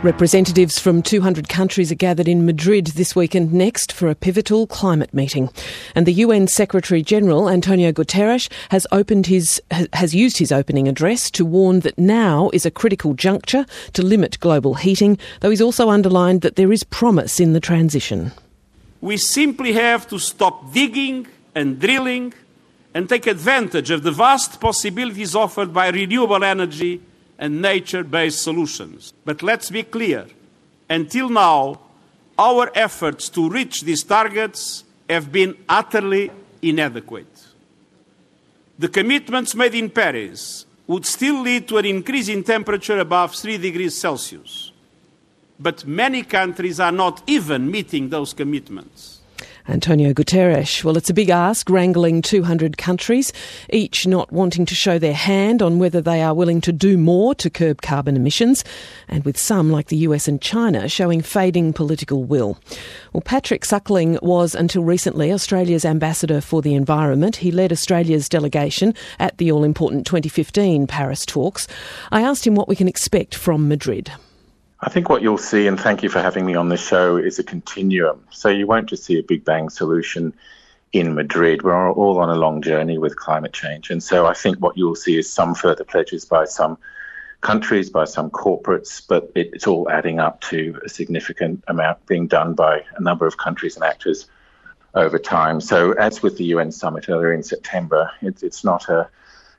Representatives from 200 countries are gathered in Madrid this week and next for a pivotal climate meeting. And the UN Secretary-General, Antonio Guterres, has used his opening address to warn that now is a critical juncture to limit global heating, though he's also underlined that there is promise in the transition. We simply have to stop digging and drilling and take advantage of the vast possibilities offered by renewable energy and nature-based solutions. But let's be clear, until now, our efforts to reach these targets have been utterly inadequate. The commitments made in Paris would still lead to an increase in temperature above 3 degrees Celsius. But many countries are not even meeting those commitments. Antonio Guterres. Well, it's a big ask, wrangling 200 countries, each not wanting to show their hand on whether they are willing to do more to curb carbon emissions, and with some, like the US and China, showing fading political will. Well, Patrick Suckling was, until recently, Australia's ambassador for the environment. He led Australia's delegation at the all-important 2015 Paris talks. I asked him what we can expect from Madrid. I think what you'll see, and thank you for having me on the show, is a continuum. So you won't just see a big bang solution in Madrid. We're all on a long journey with climate change. And so I think what you'll see is some further pledges by some countries, by some corporates, but it's all adding up to a significant amount being done by a number of countries and actors over time. So as with the UN summit earlier in September, it's not a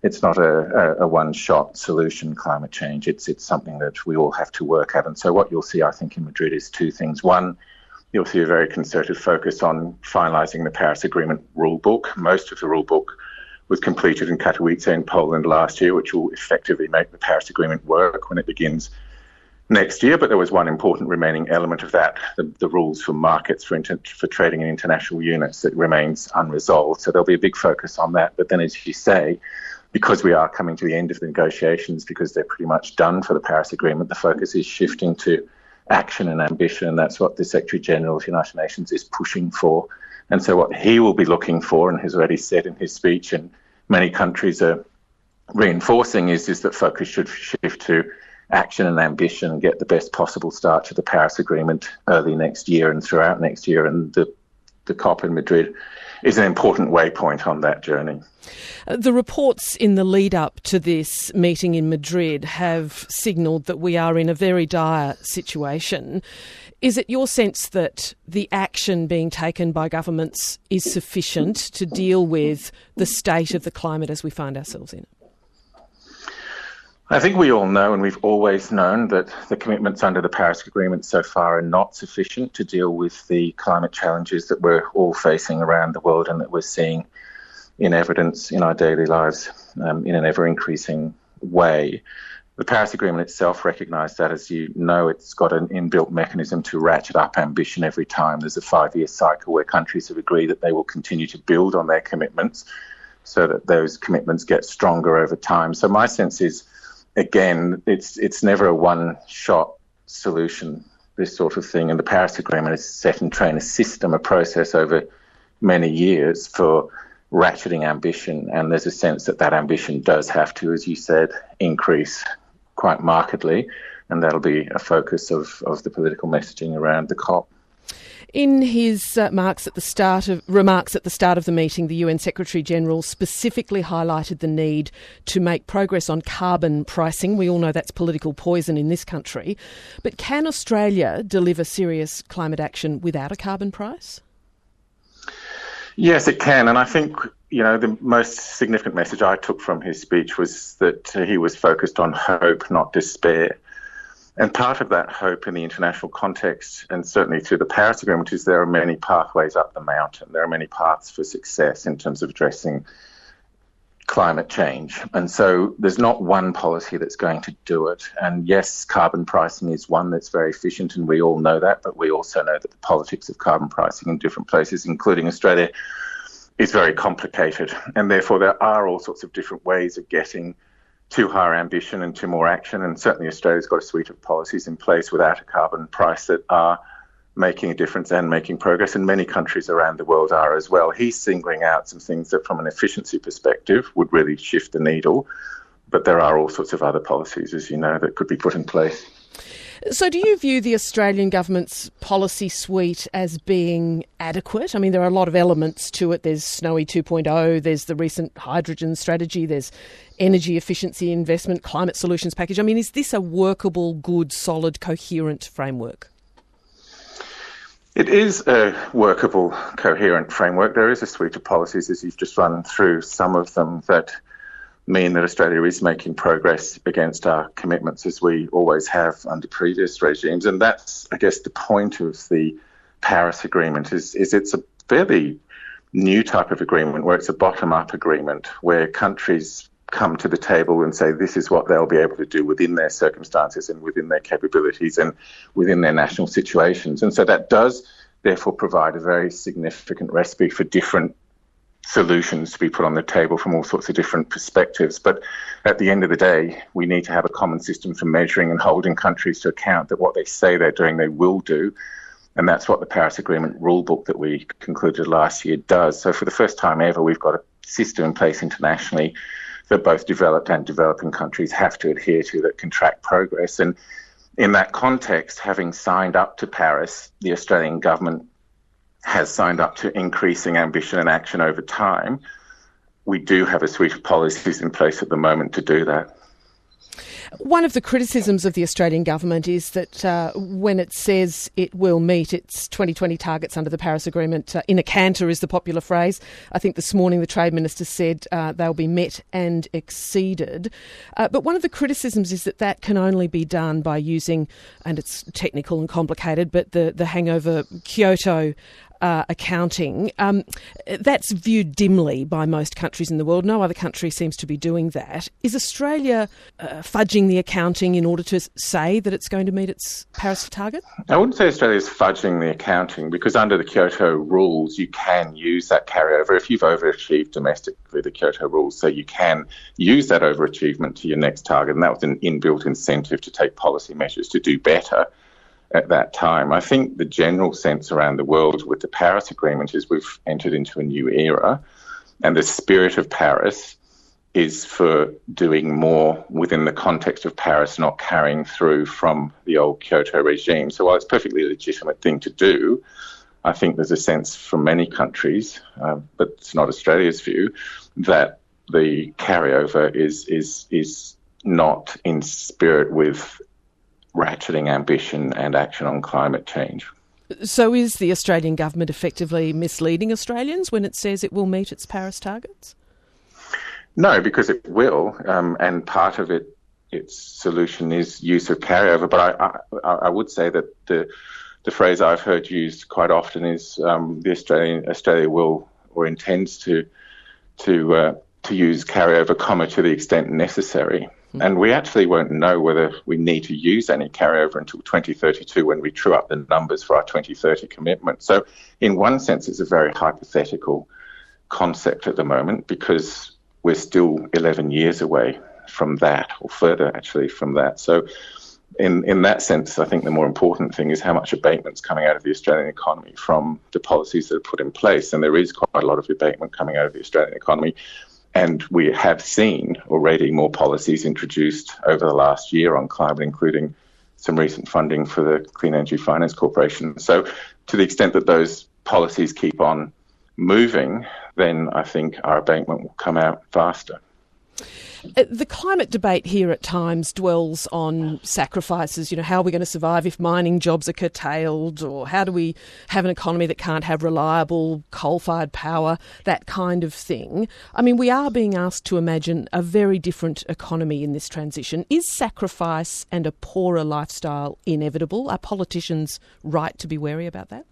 one-shot solution, climate change. It's something that we all have to work at. And so what you'll see, I think, in Madrid is two things. One, you'll see a very concerted focus on finalising the Paris Agreement rule book. Most of the rule book was completed in Katowice in Poland last year, which will effectively make the Paris Agreement work when it begins next year. But there was one important remaining element of that, the rules for markets for trading in international units, that remains unresolved. So there'll be a big focus on that. But then, as you say, because we are coming to the end of the negotiations, because they're pretty much done for the Paris Agreement, the focus is shifting to action and ambition, and that's what the Secretary-General of the United Nations is pushing for. And so what he will be looking for, and has already said in his speech, and many countries are reinforcing, is that focus should shift to action and ambition and get the best possible start to the Paris Agreement early next year and throughout next year. And the COP in Madrid is an important waypoint on that journey. The reports in the lead-up to this meeting in Madrid have signalled that we are in a very dire situation. Is it your sense that the action being taken by governments is sufficient to deal with the state of the climate as we find ourselves in it? I think we all know, and we've always known, that the commitments under the Paris Agreement so far are not sufficient to deal with the climate challenges that we're all facing around the world and that we're seeing in evidence in our daily lives in an ever-increasing way. The Paris Agreement itself recognised that, as you know, it's got an inbuilt mechanism to ratchet up ambition every time. There's a 5-year cycle where countries have agreed that they will continue to build on their commitments so that those commitments get stronger over time. So my sense is, again, it's never a one-shot solution, this sort of thing. And the Paris Agreement is set in train a system, a process over many years for ratcheting ambition. And there's a sense that that ambition does have to, as you said, increase quite markedly. And that'll be a focus of the political messaging around the COP. In his remarks at the start of the meeting, the UN Secretary-General specifically highlighted the need to make progress on carbon pricing. We all know that's political poison in this country. But can Australia deliver serious climate action without a carbon price? Yes, it can. And I think, the most significant message I took from his speech was that he was focused on hope, not despair. And part of that hope in the international context, and certainly through the Paris Agreement, is there are many pathways up the mountain. There are many paths for success in terms of addressing climate change. And so there's not one policy that's going to do it. And yes, carbon pricing is one that's very efficient, and we all know that, but we also know that the politics of carbon pricing in different places, including Australia, is very complicated. And therefore there are all sorts of different ways of getting to higher ambition and to more action. And certainly Australia's got a suite of policies in place without a carbon price that are making a difference and making progress, and many countries around the world are as well. He's singling out some things that from an efficiency perspective would really shift the needle, but there are all sorts of other policies, as you know, that could be put in place. So do you view the Australian government's policy suite as being adequate? I mean, there are a lot of elements to it. There's Snowy 2.0, there's the recent hydrogen strategy, there's energy efficiency investment, climate solutions package. I mean, is this a workable, good, solid, coherent framework? It is a workable, coherent framework. There is a suite of policies, as you've just run through, some of them that mean that Australia is making progress against our commitments, as we always have under previous regimes. And that's, I guess, the point of the Paris Agreement is it's a fairly new type of agreement where it's a bottom-up agreement where countries come to the table and say this is what they'll be able to do within their circumstances and within their capabilities and within their national situations. And so that does therefore provide a very significant recipe for different solutions to be put on the table from all sorts of different perspectives. But at the end of the day, we need to have a common system for measuring and holding countries to account that what they say they're doing, they will do. And that's what the Paris Agreement rulebook that we concluded last year does. So for the first time ever, we've got a system in place internationally that both developed and developing countries have to adhere to that can track progress. And in that context, having signed up to Paris, the Australian government has signed up to increasing ambition and action over time. We do have a suite of policies in place at the moment to do that. One of the criticisms of the Australian government is that when it says it will meet its 2020 targets under the Paris Agreement, in a canter is the popular phrase. I think this morning the Trade Minister said they'll be met and exceeded. But one of the criticisms is that that can only be done by using, and it's technical and complicated, but the hangover Kyoto accounting. That's viewed dimly by most countries in the world. No other country seems to be doing that. Is Australia fudging the accounting in order to say that it's going to meet its Paris target? I wouldn't say Australia's fudging the accounting, because under the Kyoto rules, you can use that carryover if you've overachieved domestically, the Kyoto rules, so you can use that overachievement to your next target, and that was an inbuilt incentive to take policy measures to do better at that time. I think the general sense around the world with the Paris Agreement is we've entered into a new era, and the spirit of Paris is for doing more within the context of Paris, not carrying through from the old Kyoto regime. So while it's a perfectly legitimate thing to do, I think there's a sense from many countries, but it's not Australia's view, that the carryover is not in spirit with ratcheting ambition and action on climate change. So is the Australian government effectively misleading Australians when it says it will meet its Paris targets? No, because it will, and part of its solution is use of carryover. But I would say that the phrase I've heard used quite often is Australia will or intends to use carryover, to the extent necessary. And we actually won't know whether we need to use any carryover until 2032 when we true up the numbers for our 2030 commitment. So in one sense, it's a very hypothetical concept at the moment, because we're still 11 years away from that, or further actually from that. So in that sense, I think the more important thing is how much abatement's coming out of the Australian economy from the policies that are put in place. And there is quite a lot of abatement coming out of the Australian economy. And we have seen already more policies introduced over the last year on climate, including some recent funding for the Clean Energy Finance Corporation. So to the extent that those policies keep on moving, then I think our abatement will come out faster. The climate debate here at times dwells on sacrifices. How are we going to survive if mining jobs are curtailed? Or how do we have an economy that can't have reliable coal-fired power? That kind of thing. I mean, we are being asked to imagine a very different economy in this transition. Is sacrifice and a poorer lifestyle inevitable? Are politicians right to be wary about that?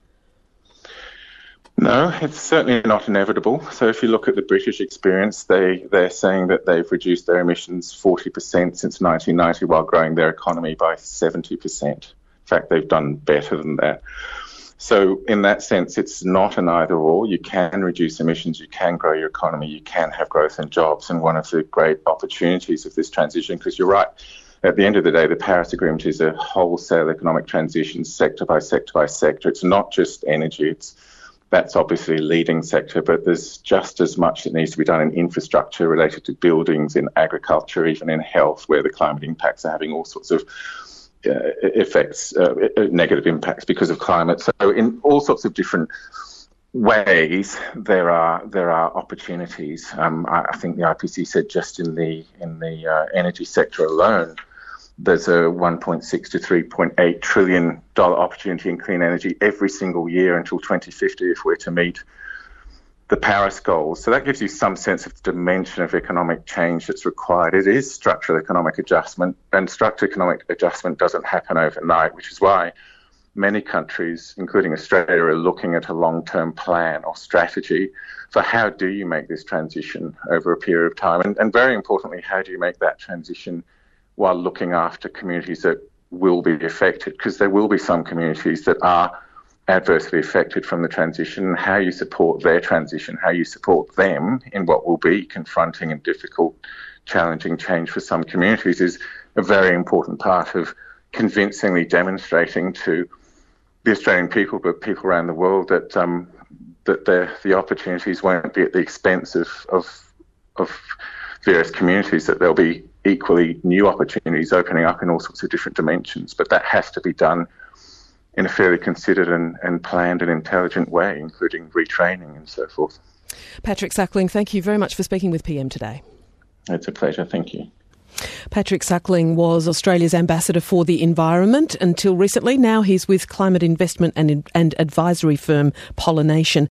No, it's certainly not inevitable. So if you look at the British experience, they're saying that they've reduced their emissions 40% since 1990 while growing their economy by 70%. In fact, they've done better than that. So in that sense, it's not an either or. You can reduce emissions, you can grow your economy, you can have growth and jobs. And one of the great opportunities of this transition, because you're right, at the end of the day, the Paris Agreement is a wholesale economic transition, sector by sector by sector. It's not just energy, that's obviously a leading sector, but there's just as much that needs to be done in infrastructure related to buildings, in agriculture, even in health, where the climate impacts are having all sorts of effects, negative impacts because of climate. So in all sorts of different ways, there are opportunities. I think the IPC said just in the energy sector alone, there's a $1.6 to $3.8 trillion opportunity in clean energy every single year until 2050 if we're to meet the Paris goals. So that gives you some sense of the dimension of economic change that's required. It is structural economic adjustment, and structural economic adjustment doesn't happen overnight, which is why many countries, including Australia, are looking at a long-term plan or strategy for how do you make this transition over a period of time. And very importantly, how do you make that transition while looking after communities that will be affected? Because there will be some communities that are adversely affected from the transition. How you support their transition, how you support them in what will be confronting and difficult, challenging change for some communities is a very important part of convincingly demonstrating to the Australian people, but people around the world, that the opportunities won't be at the expense of various communities, that there'll be equally new opportunities opening up in all sorts of different dimensions. But that has to be done in a fairly considered and planned and intelligent way, including retraining and so forth. Patrick Suckling, thank you very much for speaking with PM today. It's a pleasure. Thank you. Patrick Suckling was Australia's ambassador for the environment until recently. Now he's with climate investment and advisory firm Pollination.